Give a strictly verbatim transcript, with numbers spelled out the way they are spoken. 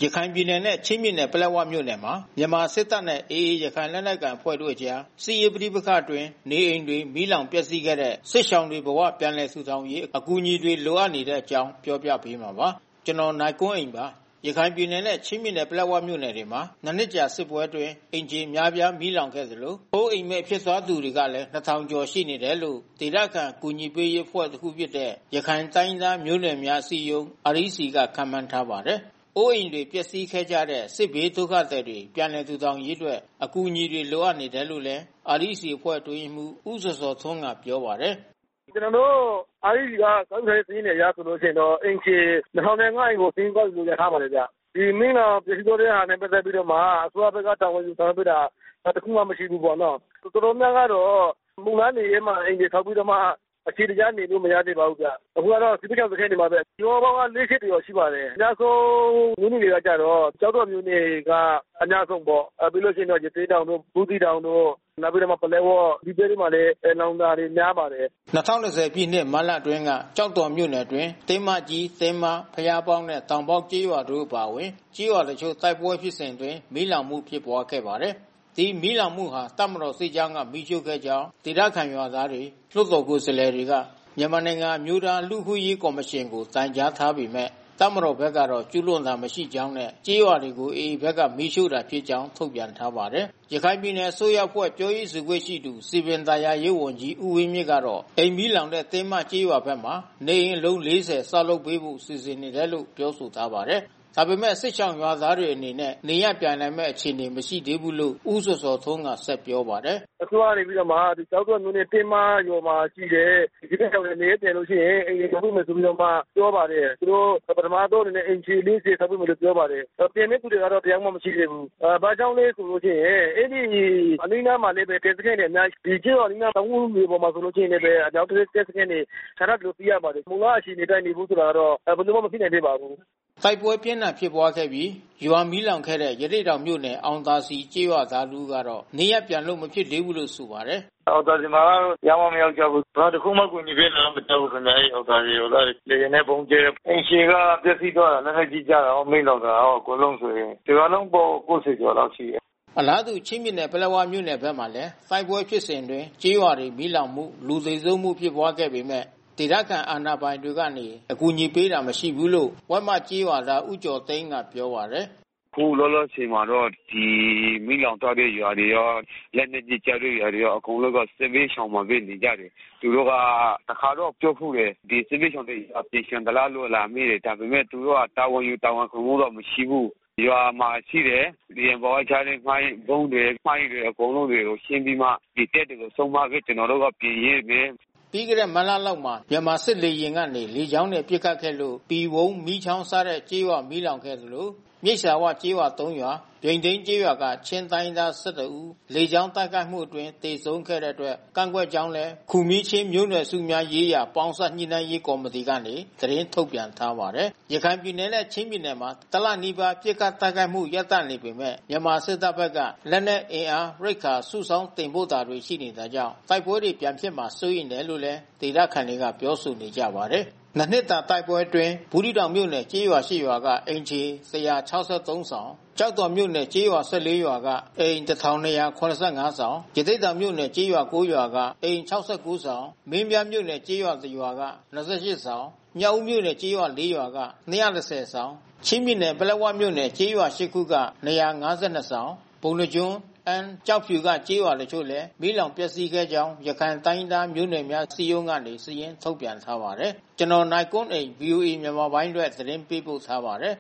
ရခိုင်ပြည်နယ်နဲ့ချင်းပြည်နယ်ပလက်ဝမြို့နယ်မှာမြန်မာစစ်တပ်နဲ့ အေအေ ရခိုင်လက်နက်ကိုင်အဖွဲ့တို့အကြားစစ်ရေးပဋိပက္ခအတွင်းနေအိမ်တွေမီးလောင်ပျက်စီးခဲ့တဲ့စစ်ရှောင်တွေဘဝပြန်လည်ထူထောင်ရေးအကူအညီတွေလိုအပ်နေတဲ့အကြောင်းပြောပြပေးမှာပါ။ကျွန်တော်နိုင်ကွန်းအိမ်ပါ။ရခိုင်ပြည်နယ်နဲ့ချင်းပြည်နယ်ပလက်ဝမြို့နယ်တွေမှာနှစ်ကြာစစ်ပွဲအတွင်းအင်ဂျီများပြားမီးလောင်ခဲ့သလိုအိုးအိမ်မဲ့ဖြစ်သွားသူတွေကလည်းနှစ်ထောင်ကျော်ရှိနေတယ်လို့ဒေသခံကူညီပေးရေးအဖွဲ့တစ်ခုဖြစ်တဲ့ရခိုင်တိုင်းသားမျိုးနွယ်များအစည်းအရုံး အာရ် စီ ကခန့်မှန်းထားပါတယ်။အိုးအိမ်တွေပျက်စီးခဲ့ကြတဲ့စစ်ဘေးဒုက္ခသည်တွေပြန်လည်ထူထောင်ရေးအတွက်အကူအညီတွေလိုအပ်နေတယ်လို့လည်း အာရ် စီ အဖွဲ့အတွင်းရေးမှူးဦးစောစောထွန်းကပြောပါတယ်။ကျွန်တော်တို့ အာရ် စီ ကကောက်တဲ့စီးနေရဆိုလို့ရှိရင်တော့အင်ဂျီနှစ်ထောင်နဲ့ငါးအိမ်ကိုစီးကောက်လို့ရထားပါတယ်ဗျ။ဒီမင်းလာပစ္စည်းတွေဟာနဲ့ပတ်သက်ပြီးတော့မှအစိုးရဘက်ကတာဝန်ယူဆောင်ပေးတာတခုမှမရှိဘူးပေါ့နော်။တော်တော်များကတော့မူလနေရေးမှာအင်ဂျီထောက်ပြီးတော့မှအခြေတရားနေလို့မရသေးပါဘူးဗျ။အခုကတော့ဒီပြချောက်စခန်းနေမှာပဲ။ရောပေါင်းကလေးချက်ကျော်ရှိပါတယ်။အများဆုံးမြို့နယ်တွေကကြတော့ကျောက်တော်မြို့နယ်ကအများဆုံးပေါ့။ပြီးလို့ရှိရင်တော့ရသေးတောင်တို့ဘူးတီတောင်တို့နောက်ပြီးတော့ပလဲဝဒီပြည်တွေမှာလည်းလောင်တာတွေများပါတယ်။နှစ်ထောင်နှစ်ဆယ်ပြည့်နှစ်မတ်လအတွင်းကကျောက်တော်မြို့နယ်အတွင်းတင်းမကြီးတင်းမဖျားပေါင်းနဲ့တောင်ပေါက်ကျေးရွာတို့အပါအဝင်ကျေးရွာတချို့တိုက်ပွဲဖြစ်စဉ်တွင်မီးလောင်မှုဖြစ်ပွားခဲ့ပါတယ်။ဒီမီးလောင်မှုဟာတပ်မတော်စစ်ကြောင်းကမီးရှို့ခဲ့ကြောင်းဒေသခံရွာသားတွေလွှတ်တော်ကိုယ်စားလှယ်တွေကမြန်မာနိုင်ငံမျိုးသားလူ့ခွင့်ရေးကော်မရှင်ကိုတိုင်ကြားထားပေမဲ့တပ်မတော်ဘက်ကတော့ကျူးလွန်တာမရှိကြောင်းနဲ့ကြေးရွာတွေကိုအေအေဘက်ကမီးရှို့တာဖြစ်ကြောင်းထုတ်ပြန်ထားပါတယ်။ရခိုင်ပြည်နယ်အစိုးရအဖွဲ့ပြောရေးဆိုခွင့်ရှိသူစီပင်သာယာရေးဝန်ကြီးဦးဝင်းမြင့်ကတော့အိမ်မီးလောင်တဲ့တင်းမကြေးရွာဘက်မှာနေအိမ်အလုံးလေးဆယ်ဆောက်လုပ်ပေးဖို့စီစဉ်နေတယ်လို့ပြောဆိုထားပါတယ်။ဒါပေမဲ့စစ်ဆောင်ရွာသားတွေအနေနဲ့နေရပြန်နိုင်မဲ့အခြေအနေမရှိသေးဘူးလို့ဦးစောစောထွန်းကဆက်ပြောပါတယ်။အခုကနေပြီးတော့မှဒီကျောက်တော်မြို့နယ်တင်းမရွာမှာရှိတဲ့ဒီကိစ္စကိုနေပြန်လို့ရှိရင်အိမ်ကြီးထုတ်မယ်ဆိုပြီးတော့မှပြောပါတယ်။သူတို့ပထမတော့နေအင်ဂျီလေးစီထုတ်မယ်လို့ပြောပါတယ်။ပြင်မဲ့သူတွေကတော့တရားမှမရှိသေးဘူး။အဲဘာကြောင့်လဲဆိုလို့ရှိရင်အဲ့ဒီအနည်းနားမှာလည်းပဲတက်စခန်းတွေအများဒီကျော်အနည်းနားတောင်းဦးမျိုးပေါ်မှာဆိုလို့ရှိရင်လည်းပဲအကြောင်းတက်စခန်းတွေခြားထားလို့ပြရပါတယ်။မူလအရှိနေတိုင်းနေဘူးဆိုတာတော့ဘယ်လိုမှမဖြစ်နိုင်သေးပါဘူး။တိုက်ပွဲပြင်းထန်ဖြစ်ပွားခဲ့ပြီးရွာမီးလောင်ခဲ့တဲ့ရသေ့တောင်မြို့နယ်အောင်သာစီကျေးရွာသားလူကတော့နေရပြန်လို့မဖြစ်သေးဘူးလို့ဆိုပါတယ်။အောင်သာစီမှာရောင်းမမရောက်ကြဘူး။ဘာတခုမှကိုညီပေးလာမတော့ဘူးခင်ဗျာ။အောင်သာစီရောလာလေနေပုံကျဲအင်ရှင်ကပြည့်စည်သွားတာလည်းကြည့်ကြတာအောင်မင်းတော့တာအကုန်လုံးဆိုရင်ဒီကလုံးပေါ်ကိုယ်စီကျော်လောက်ရှိတယ်။အလားတူချင်းပြည်နယ်ပလက်ဝမြို့နယ်ဘက်မှာလည်းတိုက်ပွဲဖြစ်စဉ်တွင်ကျေးရွာတွေမီးလောင်မှုလူသေဆုံးမှုဖြစ်ပွားခဲ့ပေမဲ့ဒေသခံအာဏာပိုင်တွေကနေအကူအညီပေးတာမရှိဘူးလို့ဝက်မကြေးရွာသားဦးကျော်သိန်းကပြောပါတယ်။ခုလောလောဆယ်မှာတော့ဒီမိလောင်သွားတဲ့ရွာတွေရောလက်နေကြကြတဲ့ရွာတွေရောအကုန်လုံးကစစ်ဘေးရှောင်မှာပဲနေကြတယ်။သူတို့ကတခါတော့ပြောဖို့လေဒီစစ်ဘေးရှောင်တွေအပြေရှင်တလားလို့လာမေးတယ်ဒါပေမဲ့သူတို့ကတာဝန်ယူတာဝန်ခံမှုတော့မရှိဘူး။ရွာမှာရှိတယ်ဒီဘောချားလေးမိုင်းဘုံတွေမိုင်းတွေအကုန်လုံးတွေကိုရှင်းပြီးမှဒီတက်တွေကိုဆုံးမခဲ့ကျွန်တော်တို့ကပြင်ရေးပဲပြီးကြတဲ့မလလောက်မှာမြန်မာစစ်လေရင်ကနေလေကြောင်းနဲ့ပစ်ခတ်ခဲ့လို့ပီဝုံမီးချောင်းစားတဲ့ကြေးရွာမီးလောင်ခဲ့သလိုမြိတ်စာဝကြေးရွာသုံးရွာပြိန်သိန်းကြေးရွာကချင်းတိုင်းသား၁၁ဦးလေကြောင်းတိုက်ခိုက်မှုအတွင်းတေဆုံးခဲ့တဲ့အတွက်ကန့်ကွက်ကြောင်းလဲခူမီချင်းမျိုးနွယ်စုများရေးရာပေါင်းစပ်ညှိနှိုင်းရေးကော်မတီကနေသတင်းထုတ်ပြန်ထားပါတယ်။ရခိုင်ပြည်နယ်နဲ့ချင်းပြည်နယ်မှာတလနီးပါးပြစ်ခတ်တိုက်ခိုက်မှုရပ်တန့်နေပေမဲ့မြန်မာစစ်တပ်ဘက်ကလက်နက်အင်အားရိတ်ခါစုဆောင်းတင်ပို့တာတွေရှိနေတာကြောင့်တိုက်ပွဲတွေပြန်ဖြစ်မှာစိုးရိမ်တယ်လို့လဲဒေသခံတွေကပြောဆိုနေကြပါတယ်။နှစ်နှစ်တာတိုက်ပွဲအတွင်းဘူးတီတောင်မြို့နယ်ကျေးရွာရှိရွာကအင်ဂျီ၁၆၃ဆောင်ကျောက်တော်မြို့နယ်ကျေးရွာ၁၄ရွာကအိမ်၁၂၇၅ဆောင်ရသေ့တောင်မြို့နယ်ကျေးရွာ၉ရွာကအိမ်၆၉ဆောင်မင်းပြားမြို့နယ်ကျေးရွာ၁ရွာက၂၈ဆောင်မြောက်ဦးမြို့နယ်ကျေးရွာ၄ရွာက၂၁၀ဆောင်ချင်းပြည်နယ်ပလက်ဝမြို့နယ်ကျေးရွာ၈ခုက၂၅၂ဆောင်ဘုံနှကျွန်းအန်ကြောက်ဖြူကကြေးရွာတချို့လည်းမီးလောင်ပျက်စီးခဲ့ကြောင်းရခိုင်တိုင်းသားမျိုးနွယ်များစီယုံကနေစီရင်ထုတ်ပြန်ထားပါတယ်ကျွန်တော်နိုင်ကွန်းအိန် ဗီအိုအေ မြန်မာပိုင်းအတွက်သတင်းပေးပို့ထားပါတယ်